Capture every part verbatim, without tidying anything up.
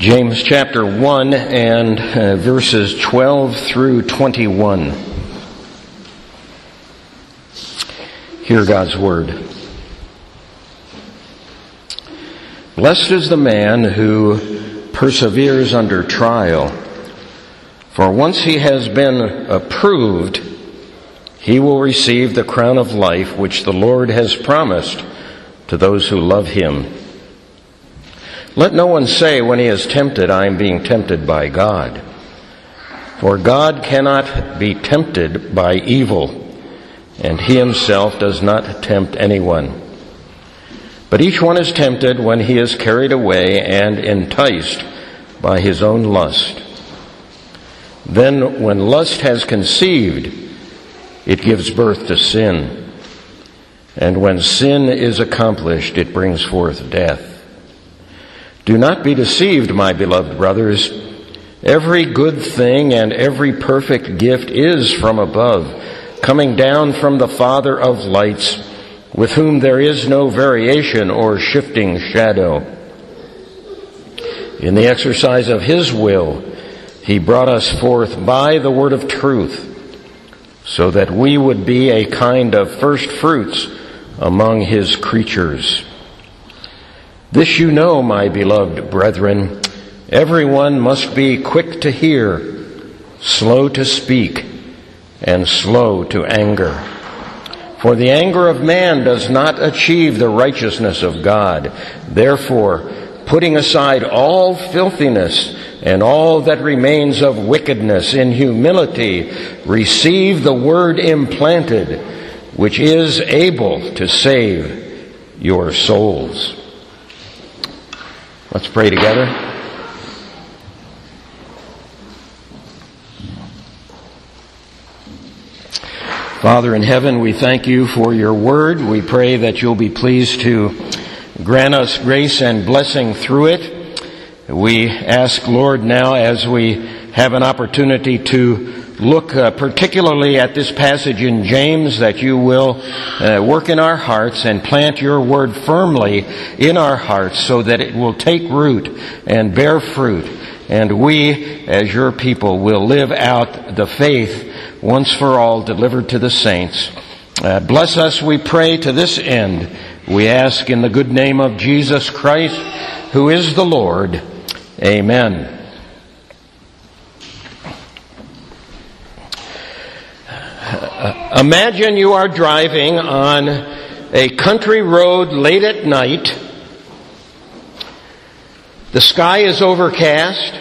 James chapter one and uh, verses twelve through twenty-one. Hear God's word. Blessed is the man who perseveres under trial, for once he has been approved, he will receive the crown of life which the Lord has promised to those who love him. Let no one say when he is tempted, I am being tempted by God. For God cannot be tempted by evil, and he himself does not tempt anyone. But each one is tempted when he is carried away and enticed by his own lust. Then when lust has conceived, it gives birth to sin. And when sin is accomplished, it brings forth death. Do not be deceived, my beloved brothers. Every good thing and every perfect gift is from above, coming down from the Father of lights, with whom there is no variation or shifting shadow. In the exercise of his will, he brought us forth by the word of truth, so that we would be a kind of first fruits among his creatures. This you know, my beloved brethren, everyone must be quick to hear, slow to speak, and slow to anger. For the anger of man does not achieve the righteousness of God. Therefore, putting aside all filthiness and all that remains of wickedness, in humility receive the word implanted, which is able to save your souls. Let's pray together. Father in heaven, we thank you for your word. We pray that you'll be pleased to grant us grace and blessing through it. We ask, Lord, now as we have an opportunity to look uh, particularly at this passage in James, that you will uh, work in our hearts and plant your word firmly in our hearts so that it will take root and bear fruit. And we, as your people, will live out the faith once for all delivered to the saints. Uh, bless us, we pray, to this end. We ask in the good name of Jesus Christ, who is the Lord. Amen. Uh, imagine you are driving on a country road late at night. The sky is overcast.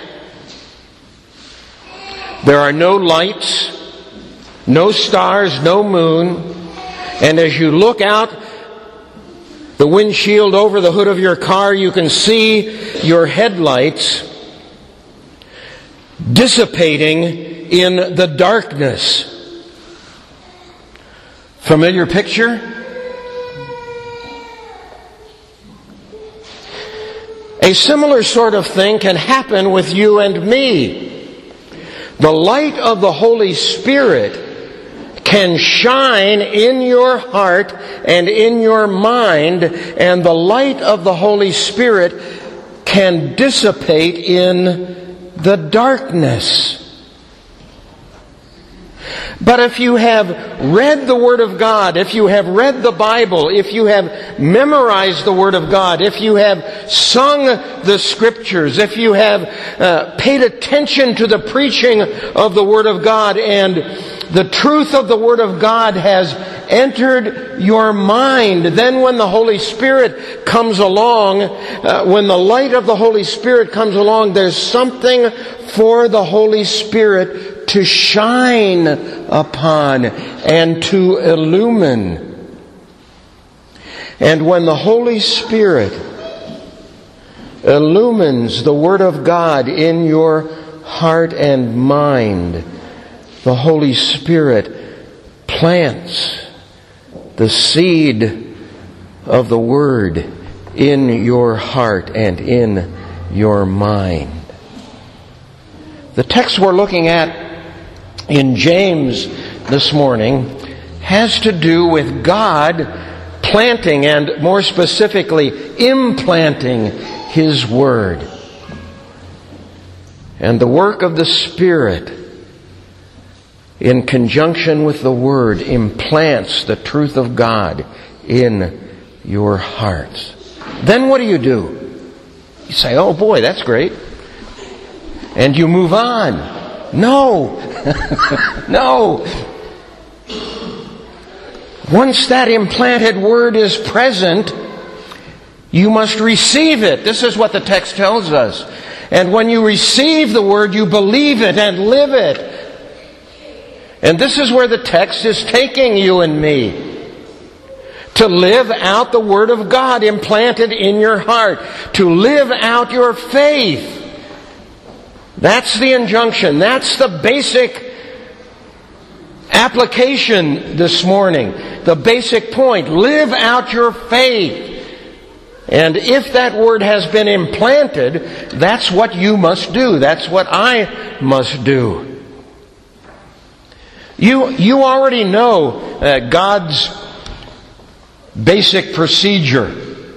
There are no lights, no stars, no moon. And as you look out the windshield over the hood of your car, you can see your headlights dissipating in the darkness. Familiar picture? A similar sort of thing can happen with you and me. The light of the Holy Spirit can shine in your heart and in your mind, and the light of the Holy Spirit can dissipate in the darkness. But if you have read the Word of God, if you have read the Bible, if you have memorized the Word of God, if you have sung the Scriptures, if you have uh, paid attention to the preaching of the Word of God, and the truth of the Word of God has entered your mind, then when the Holy Spirit comes along, uh, when the light of the Holy Spirit comes along, there's something for the Holy Spirit to shine upon and to illumine. And when the Holy Spirit illumines the Word of God in your heart and mind, the Holy Spirit plants the seed of the Word in your heart and in your mind. The text we're looking at in James this morning has to do with God planting and more specifically implanting His Word. And the work of the Spirit, in conjunction with the Word, implants the truth of God in your hearts. Then what do you do? You say, oh boy, that's great. And you move on. No. No. Once that implanted Word is present, you must receive it. This is what the text tells us. And when you receive the Word, you believe it and live it. And this is where the text is taking you and me. To live out the Word of God implanted in your heart. To live out your faith. That's the injunction. That's the basic application this morning. The basic point. Live out your faith. And if that Word has been implanted, that's what you must do. That's what I must do. You, you already know uh, God's basic procedure.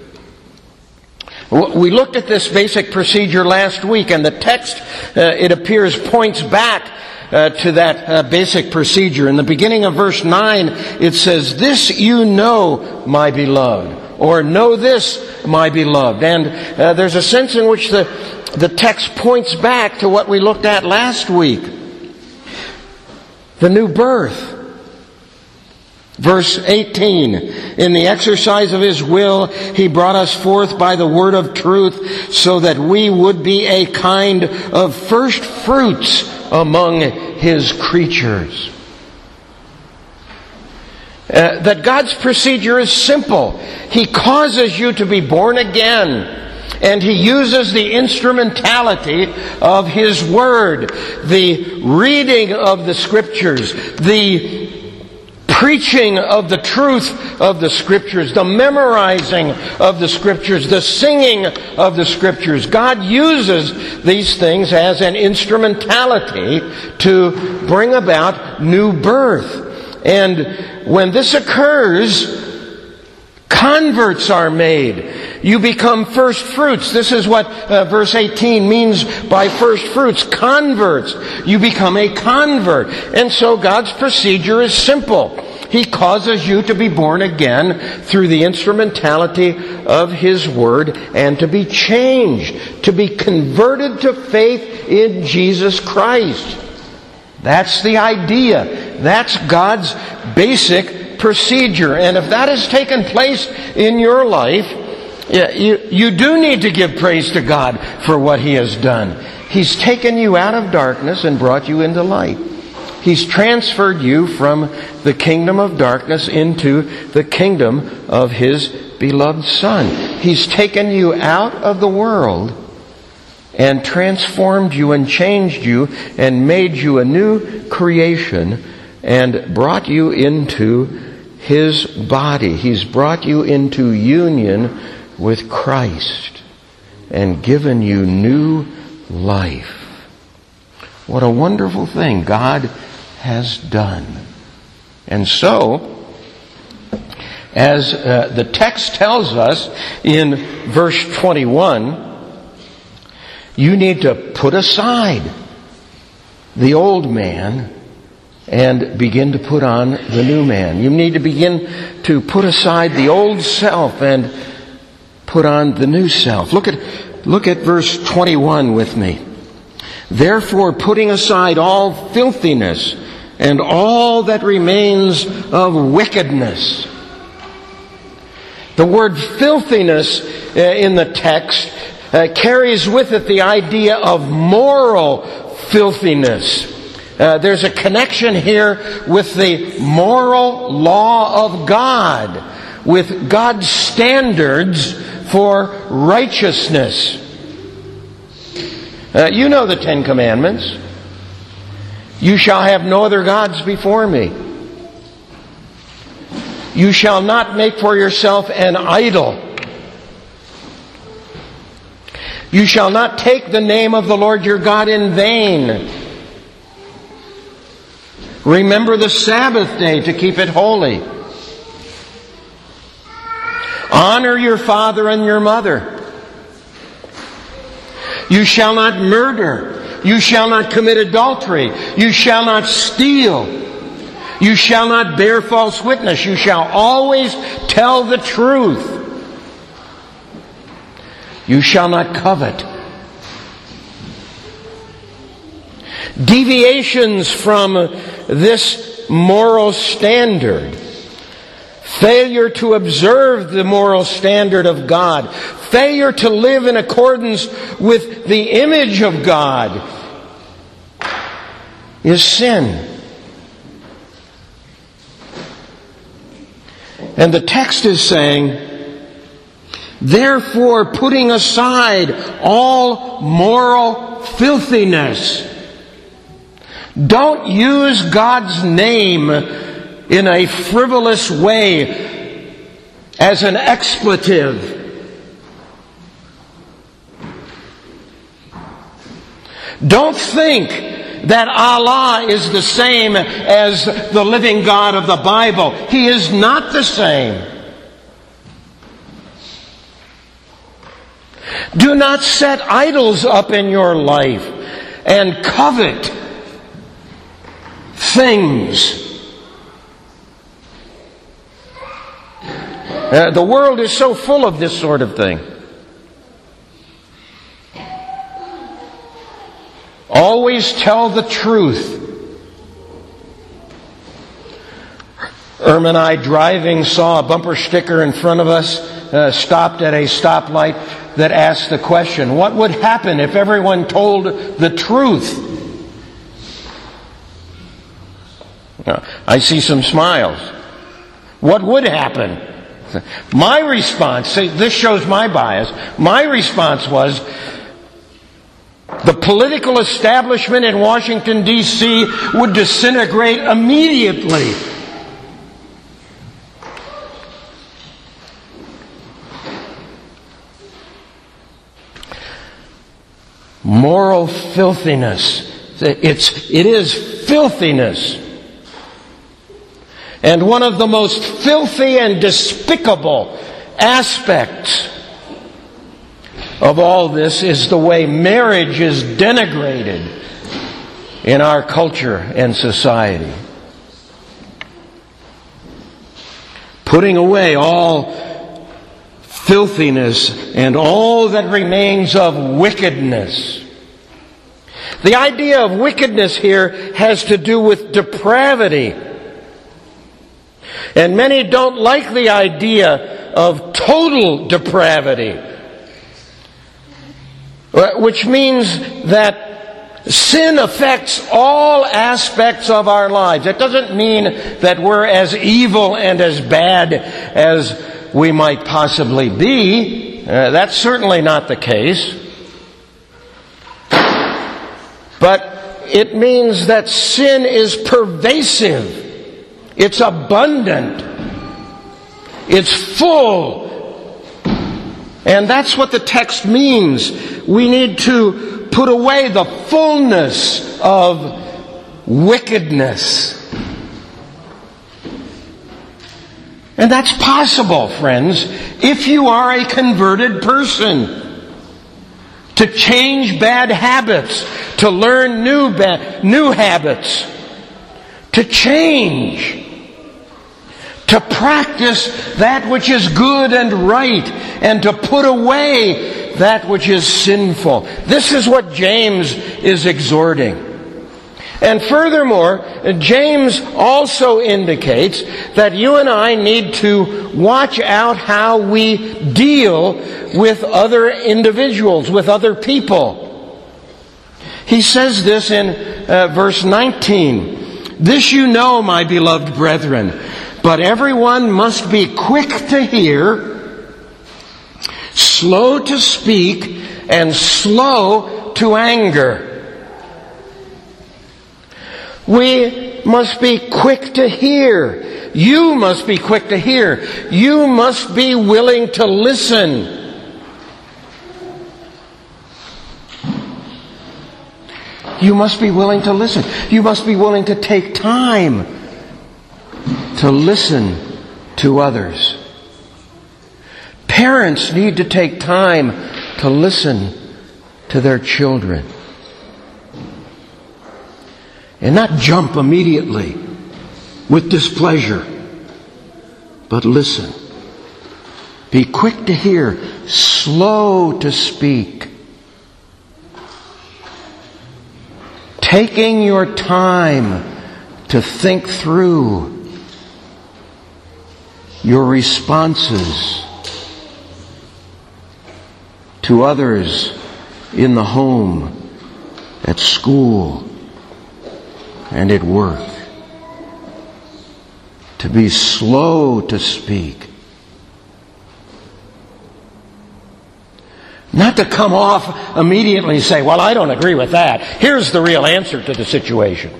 We looked at this basic procedure last week, and the text, uh, it appears, points back uh, to that uh, basic procedure. In the beginning of verse nine, it says, "This you know, my beloved," or "Know this, my beloved." And uh, there's a sense in which the, the text points back to what we looked at last week. The new birth. Verse eighteen, "In the exercise of His will, He brought us forth by the word of truth, so that we would be a kind of first fruits among His creatures." Uh, that God's procedure is simple. He causes you to be born again. And He uses the instrumentality of His Word, the reading of the Scriptures, the preaching of the truth of the Scriptures, the memorizing of the Scriptures, the singing of the Scriptures. God uses these things as an instrumentality to bring about new birth. And when this occurs, converts are made. You become first fruits. This is what uh, verse eighteen means by first fruits. Converts. You become a convert. And so God's procedure is simple. He causes you to be born again through the instrumentality of His Word and to be changed, to be converted to faith in Jesus Christ. That's the idea. That's God's basic procedure. And if that has taken place in your life, you, you do need to give praise to God for what He has done. He's taken you out of darkness and brought you into light. He's transferred you from the kingdom of darkness into the kingdom of His beloved Son. He's taken you out of the world and transformed you and changed you and made you a new creation and brought you into His body. He's brought you into union with Christ and given you new life. What a wonderful thing God has done. And so, as uh, the text tells us in verse twenty-one, you need to put aside the old man and begin to put on the new man. You need to begin to put aside the old self and put on the new self. Look at, look at verse twenty-one with me. "Therefore, putting aside all filthiness and all that remains of wickedness." The word filthiness uh, in the text uh, carries with it the idea of moral filthiness. Uh, there's a connection here with the moral law of God, with God's standards for righteousness. Uh, you know the Ten Commandments. "You shall have no other gods before me. You shall not make for yourself an idol. You shall not take the name of the Lord your God in vain. Remember the Sabbath day to keep it holy. Honor your father and your mother. You shall not murder. You shall not commit adultery. You shall not steal. You shall not bear false witness. You shall always tell the truth. You shall not covet. Deviations from this moral standard, failure to observe the moral standard of God, failure to live in accordance with the image of God, is sin. And the text is saying, therefore, putting aside all moral filthiness. Don't use God's name in a frivolous way as an expletive. Don't think that Allah is the same as the living God of the Bible. He is not the same. Do not set idols up in your life and covet things. Uh, the world is so full of this sort of thing. Always tell the truth. Irma and I, driving, saw a bumper sticker in front of us, uh, stopped at a stoplight that asked the question, what would happen if everyone told the truth? Uh, I see some smiles. What would happen? My response, see, this shows my bias, my response was, the political establishment in Washington, D C would disintegrate immediately. Moral filthiness. It's, it is filthiness. And one of the most filthy and despicable aspects of all this is the way marriage is denigrated in our culture and society. Putting away all filthiness and all that remains of wickedness. The idea of wickedness here has to do with depravity. And many don't like the idea of total depravity, which means that sin affects all aspects of our lives. It doesn't mean that we're as evil and as bad as we might possibly be. Uh, that's certainly not the case. But it means that sin is pervasive. It's abundant. It's full. And that's what the text means. We need to put away the fullness of wickedness. And that's possible, friends, if you are a converted person. To change bad habits, to learn new ba- new habits, to change. To practice that which is good and right, and to put away that which is sinful. This is what James is exhorting. And furthermore, James also indicates that you and I need to watch out how we deal with other individuals, with other people. He says this in uh, verse nineteen. This you know, my beloved brethren, but everyone must be quick to hear, slow to speak, and slow to anger. We must be quick to hear. You must be quick to hear. You must be willing to listen. You must be willing to listen. You must be willing to take time to listen to others. Parents need to take time to listen to their children. And not jump immediately with displeasure, but listen. Be quick to hear, slow to speak. Taking your time to think through your responses to others in the home, at school, and at work. To be slow to speak. Not to come off immediately and say, well, I don't agree with that. Here's the real answer to the situation.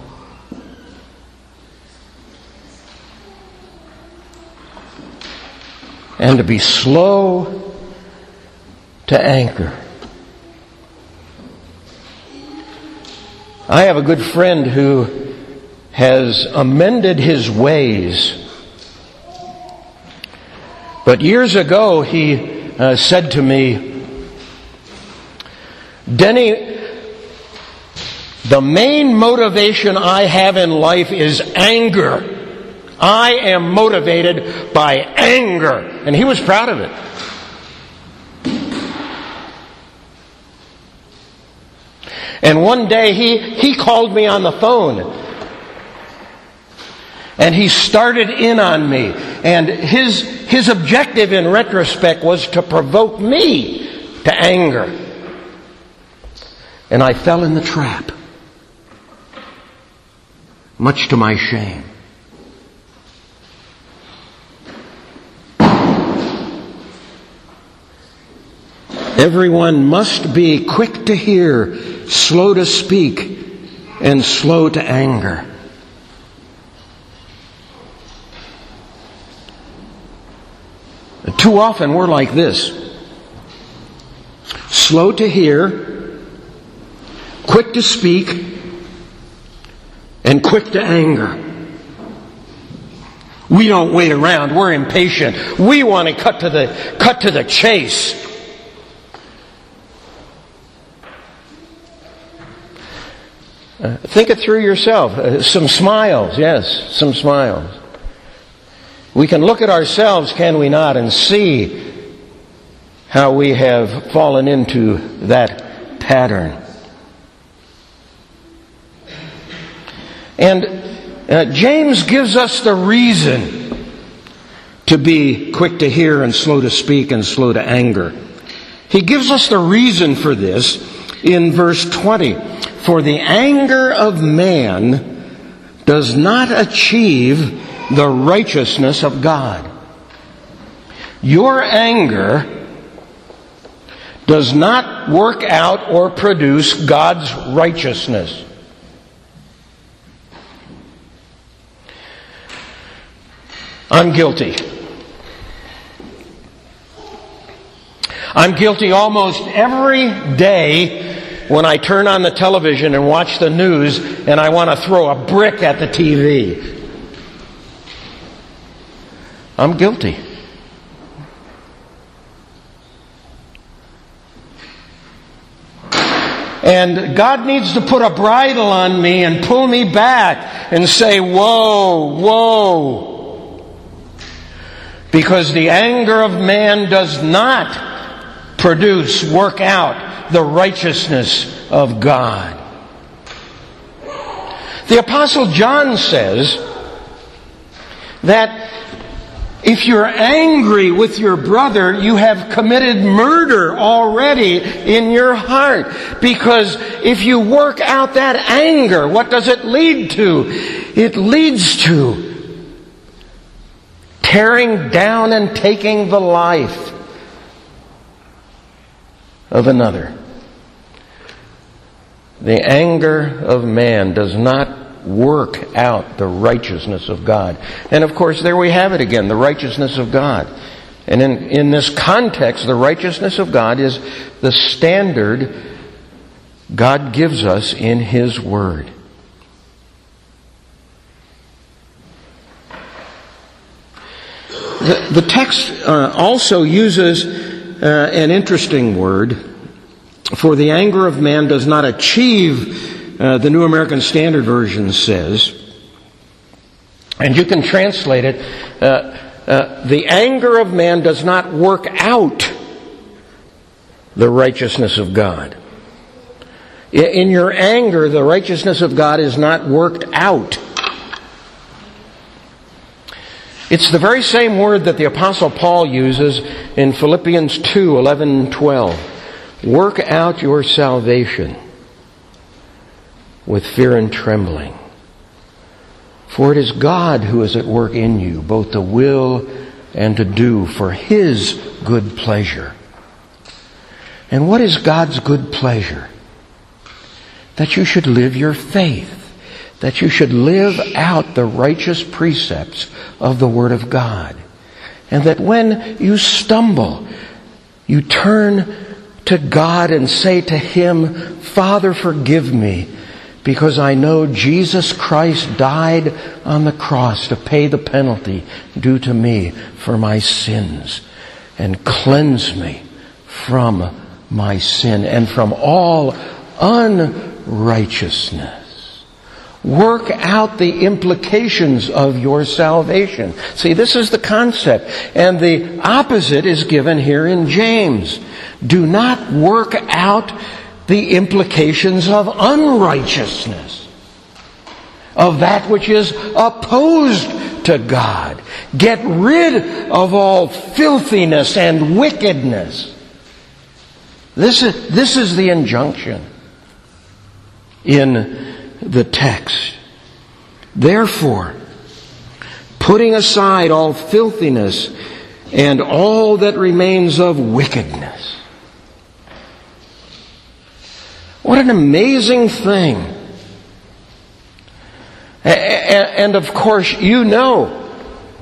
And to be slow to anger. I have a good friend who has amended his ways. But years ago he uh, said to me, Denny, the main motivation I have in life is anger. I am motivated by anger. And he was proud of it. And one day he, he called me on the phone. And he started in on me. And his, his objective in retrospect was to provoke me to anger. And I fell in the trap. Much to my shame. Everyone must be quick to hear, slow to speak, and slow to anger. Too often we're like this. Slow to hear, quick to speak, and quick to anger. We don't wait around. We're impatient. We want to cut to the cut to the chase. Uh, think it through yourself. Uh, some smiles, yes, some smiles. We can look at ourselves, can we not, and see how we have fallen into that pattern. And uh, James gives us the reason to be quick to hear and slow to speak and slow to anger. He gives us the reason for this in verse twenty. For the anger of man does not achieve the righteousness of God. Your anger does not work out or produce God's righteousness. I'm guilty. I'm guilty almost every day when I turn on the television and watch the news and I want to throw a brick at the T V. I'm guilty. And God needs to put a bridle on me and pull me back and say, whoa, whoa. Because the anger of man does not produce, work out the righteousness of God. The Apostle John says that if you're angry with your brother, you have committed murder already in your heart. Because if you work out that anger, what does it lead to? It leads to tearing down and taking the life of another. The anger of man does not work out the righteousness of God. And of course, there we have it again, the righteousness of God. And in, in this context, the righteousness of God is the standard God gives us in His Word. The, the text uh, also uses uh, an interesting word. For the anger of man does not achieve uh, the New American Standard Version says, and you can translate it, uh, uh, the anger of man does not work out the righteousness of God. In your anger, the righteousness of God is not worked out. It's the very same word that the Apostle Paul uses in Philippians two, eleven and twelve. Work out your salvation with fear and trembling. For it is God who is at work in you, both to will and to do for His good pleasure. And what is God's good pleasure? That you should live your faith. That you should live out the righteous precepts of the Word of God. And that when you stumble, you turn to God and say to Him, Father, forgive me, because I know Jesus Christ died on the cross to pay the penalty due to me for my sins and cleanse me from my sin and from all unrighteousness. Work out the implications of your salvation. See, this is the concept. And the opposite is given here in James. Do not work out the implications of unrighteousness, of that which is opposed to God. Get rid of all filthiness and wickedness. This is, this is the injunction in the text. Therefore, putting aside all filthiness and all that remains of wickedness. What an amazing thing. And of course, you know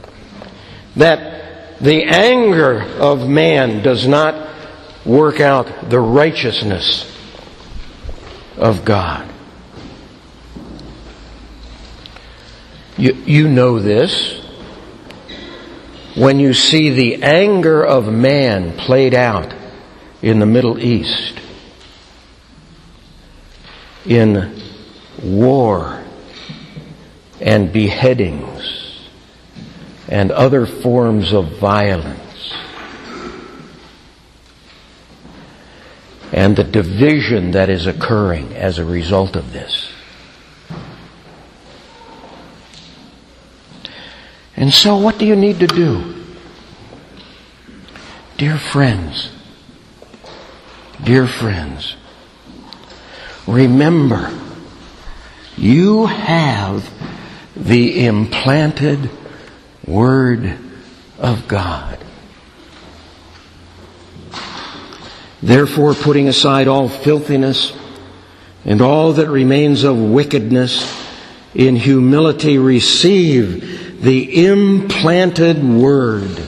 that the anger of man does not work out the righteousness of God. You, you know this when you see the anger of man played out in the Middle East, in war and beheadings and other forms of violence, and the division that is occurring as a result of this. And so what do you need to do? Dear friends, dear friends, remember, you have the implanted Word of God. Therefore, putting aside all filthiness and all that remains of wickedness, in humility receive the implanted Word.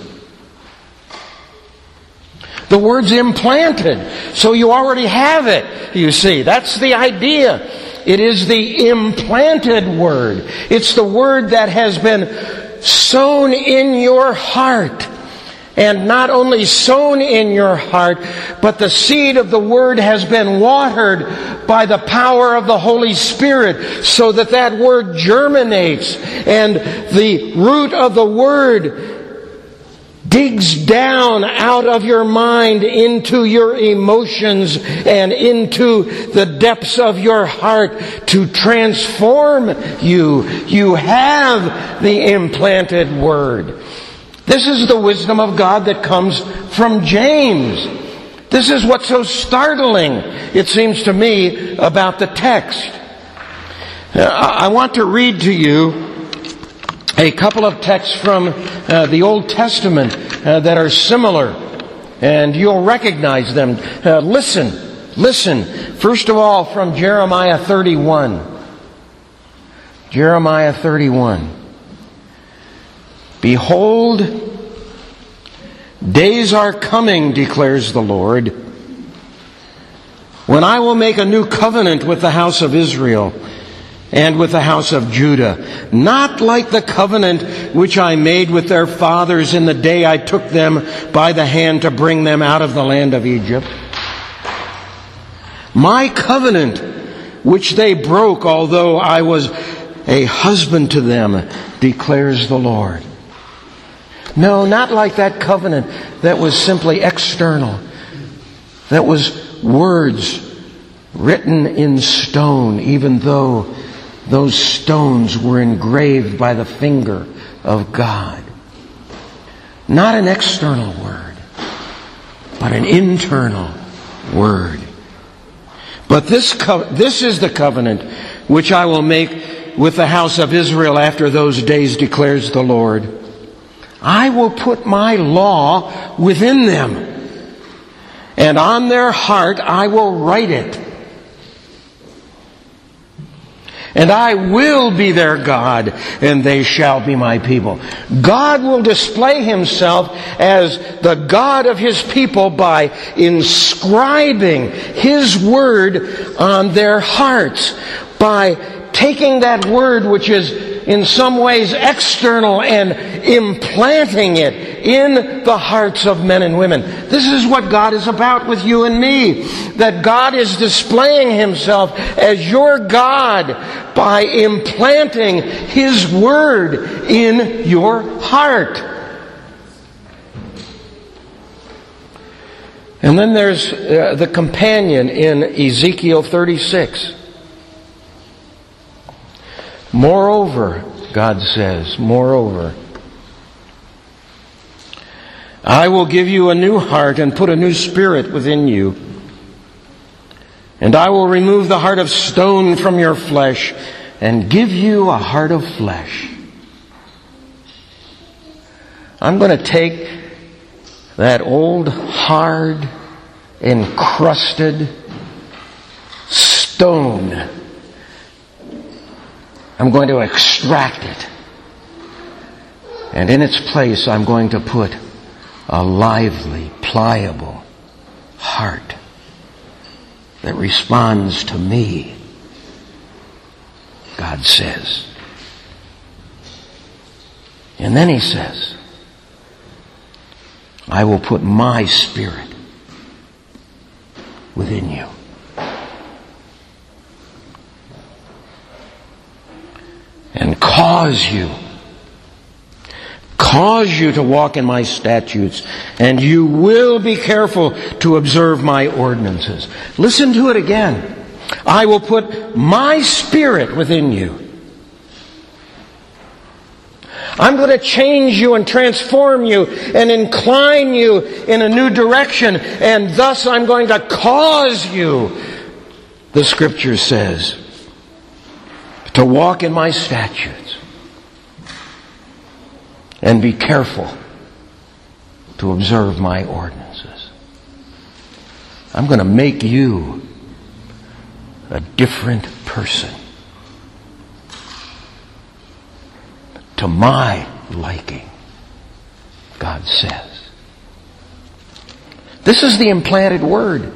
The Word's implanted, so you already have it, you see. That's the idea. It is the implanted Word. It's the Word that has been sown in your heart. And not only sown in your heart, but the seed of the Word has been watered by the power of the Holy Spirit, so that that Word germinates, and the root of the Word digs down out of your mind into your emotions and into the depths of your heart to transform you. You have the implanted Word. This is the wisdom of God that comes from James. This is what's so startling, it seems to me, about the text. I want to read to you a couple of texts from uh, the Old Testament uh, that are similar, and you'll recognize them. Uh, listen, listen. First of all, from Jeremiah thirty-one. Jeremiah thirty-one. Behold, days are coming, declares the Lord, when I will make a new covenant with the house of Israel and with the house of Judah, not like the covenant which I made with their fathers in the day I took them by the hand to bring them out of the land of Egypt. My covenant which they broke, although I was a husband to them, declares the Lord. No, not like that covenant that was simply external. That was words written in stone, even though those stones were engraved by the finger of God. Not an external word, but an internal word. But this co- this is the covenant which I will make with the house of Israel after those days, declares the Lord. I will put my law within them, and on their heart I will write it. And I will be their God, and they shall be my people. God will display Himself as the God of His people by inscribing His word on their hearts, by taking that word which is in some ways external and implanting it in the hearts of men and women. This is what God is about with you and me. That God is displaying Himself as your God by implanting His word in your heart. And then there's uh, the companion in Ezekiel thirty-six. Moreover, God says, moreover, I will give you a new heart and put a new spirit within you. And I will remove the heart of stone from your flesh and give you a heart of flesh. I'm going to take that old, hard, encrusted stone. I'm going to extract it. And in its place, I'm going to put a lively, pliable heart that responds to me, God says. And then He says, I will put my spirit within you. And cause you, cause you to walk in my statutes, and you will be careful to observe my ordinances. Listen to it again. I will put my spirit within you. I'm going to change you and transform you and incline you in a new direction, and thus I'm going to cause you, the Scripture says, to walk in my statutes and be careful to observe my ordinances. I'm going to make you a different person to my liking, God says. This is the implanted word.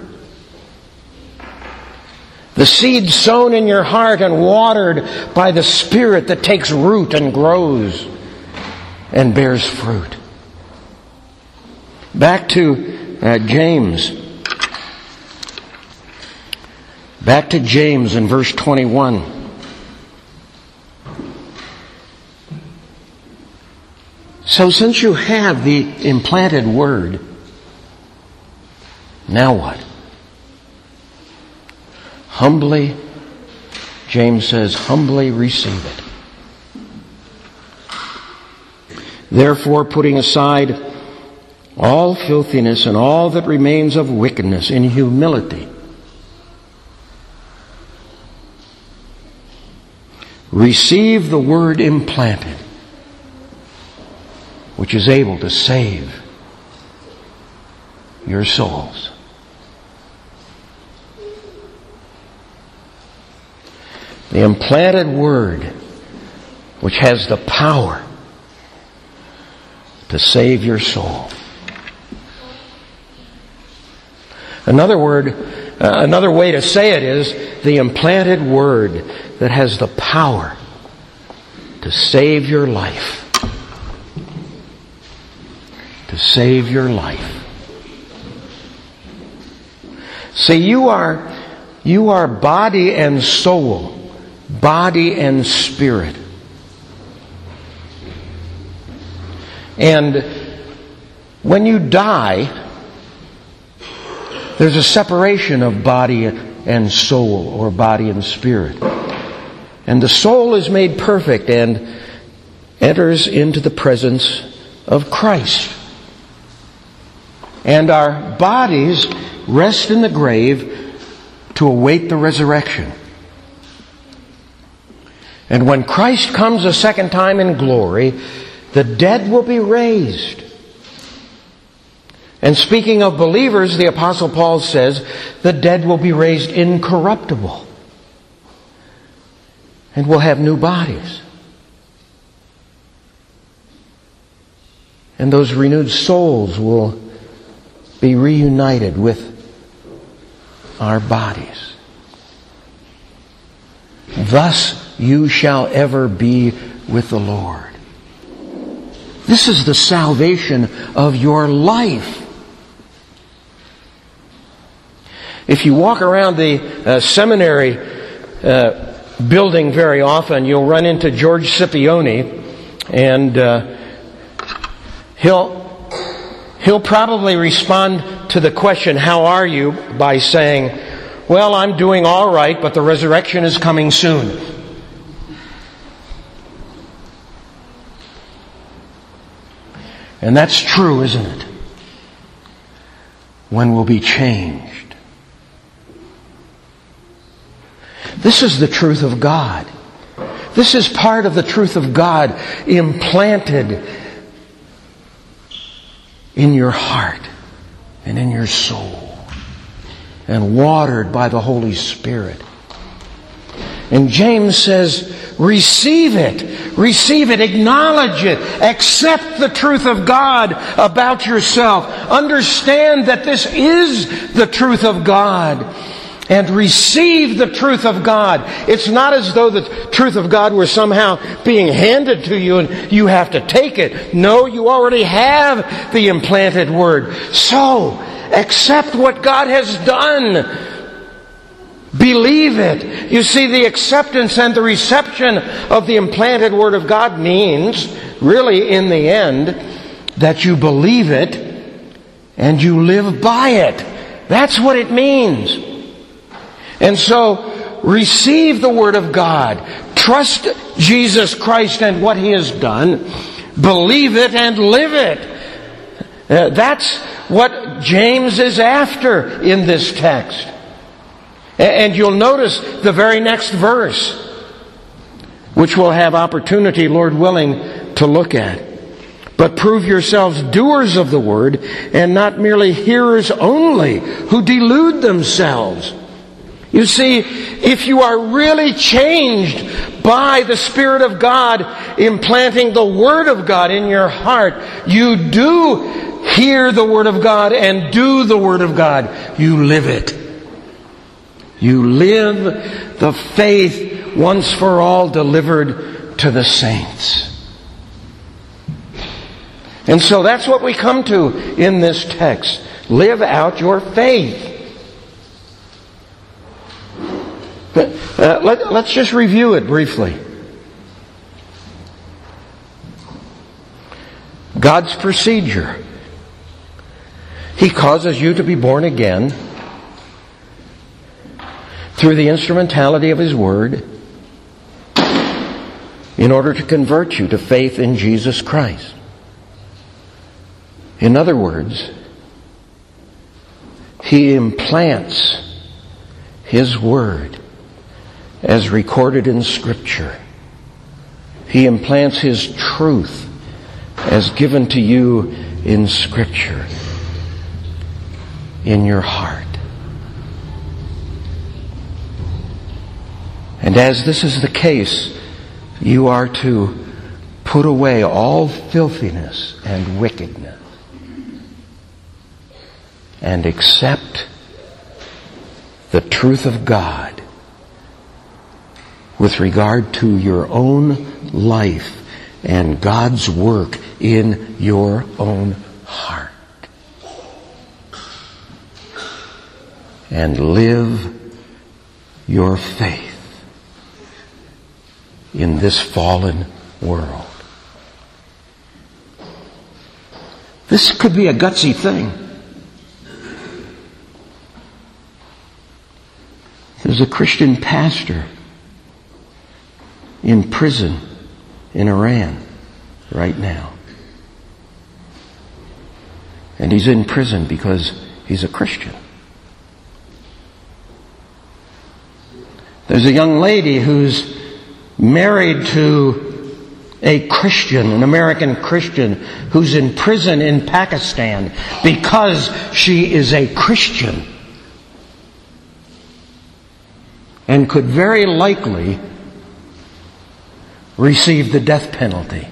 The seed sown in your heart and watered by the Spirit that takes root and grows and bears fruit. Back to uh, James. Back to James in verse twenty-one. So since you have the implanted word, now what? Humbly, James says, humbly receive it. Therefore, putting aside all filthiness and all that remains of wickedness in humility, receive the word implanted, which is able to save your souls. The implanted word, which has the power to save your soul. Another word, uh, another way to say it is the implanted word that has the power to save your life. To save your life. See, you are You are body and soul, body and spirit. And when you die, there's a separation of body and soul, or body and spirit. And the soul is made perfect and enters into the presence of Christ. And our bodies rest in the grave to await the resurrection. And when Christ comes a second time in glory, the dead will be raised. And speaking of believers, the Apostle Paul says, the dead will be raised incorruptible. And will have new bodies. And those renewed souls will be reunited with our bodies. Thus you shall ever be with the Lord. This is the salvation of your life. If you walk around the uh, seminary uh, building very often, you'll run into George Scipione, and uh, he'll he'll probably respond to the question, "How are you?" by saying, "Well, I'm doing all right, but the resurrection is coming soon." And that's true, isn't it? When we'll be changed. This is the truth of God. This is part of the truth of God implanted in your heart and in your soul and watered by the Holy Spirit. And James says, receive it. Receive it. Acknowledge it. Accept the truth of God about yourself. Understand that this is the truth of God. And receive the truth of God. It's not as though the truth of God were somehow being handed to you and you have to take it. No, you already have the implanted Word. So, accept what God has done. Believe it. You see, the acceptance and the reception of the implanted Word of God means, really in the end, that you believe it and you live by it. That's what it means. And so, receive the Word of God. Trust Jesus Christ and what He has done. Believe it and live it. Uh, that's what James is after in this text. And you'll notice the very next verse, which we'll have opportunity, Lord willing, to look at. But prove yourselves doers of the Word, and not merely hearers only, who delude themselves. You see, if you are really changed by the Spirit of God implanting the Word of God in your heart, you do hear the Word of God and do the Word of God. You live it. You live the faith once for all delivered to the saints. And so that's what we come to in this text. Live out your faith. Uh, let, let's just review it briefly. God's procedure. He causes you to be born again through the instrumentality of His Word in order to convert you to faith in Jesus Christ. In other words, He implants His Word as recorded in Scripture. He implants His truth as given to you in Scripture in your heart. And as this is the case, you are to put away all filthiness and wickedness and accept the truth of God with regard to your own life and God's work in your own heart. And live your faith in this fallen world. This could be a gutsy thing. There's a Christian pastor in prison in Iran right now. And he's in prison because he's a Christian. There's a young lady who's married to a Christian, an American Christian, who's in prison in Pakistan because she is a Christian and could very likely receive the death penalty.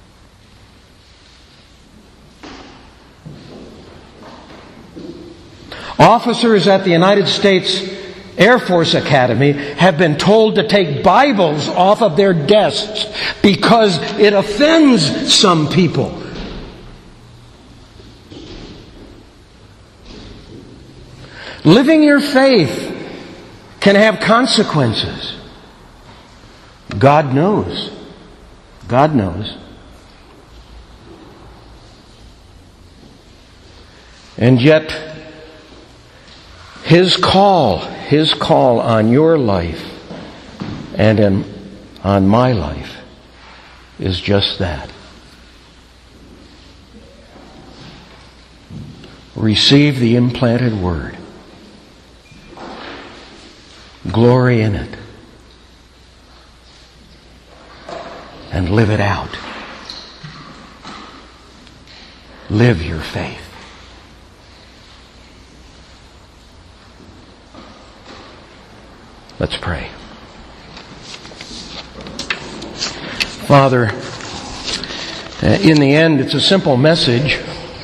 Officers at the United States Air Force Academy have been told to take Bibles off of their desks because it offends some people. Living your faith can have consequences. God knows. God knows. And yet, His call, His call on your life and in, on my life is just that. Receive the implanted Word. Glory in it. And live it out. Live your faith. Let's pray. Father, in the end, it's a simple message,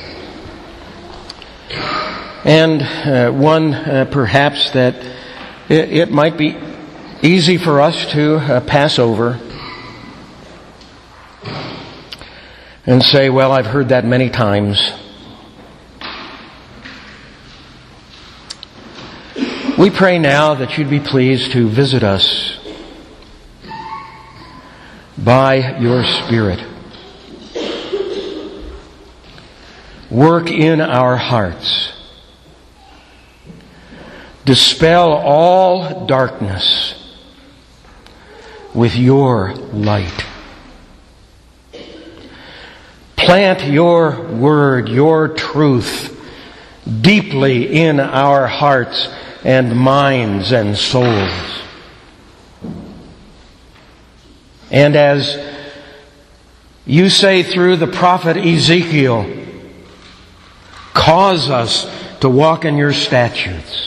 and uh, one uh, perhaps that it, it might be easy for us to uh, pass over and say, well, I've heard that many times. We pray now that you'd be pleased to visit us by your Spirit. Work in our hearts. Dispel all darkness with your light. Plant your word, your truth, deeply in our hearts and minds and souls. And as you say through the prophet Ezekiel, cause us to walk in your statutes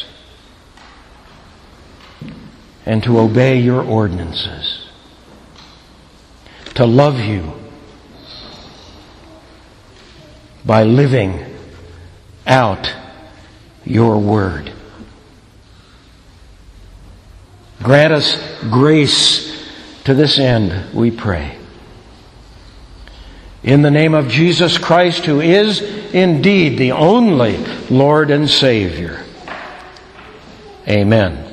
and to obey your ordinances, to love you by living out your word. Grant us grace to this end, we pray. In the name of Jesus Christ, who is indeed the only Lord and Savior. Amen.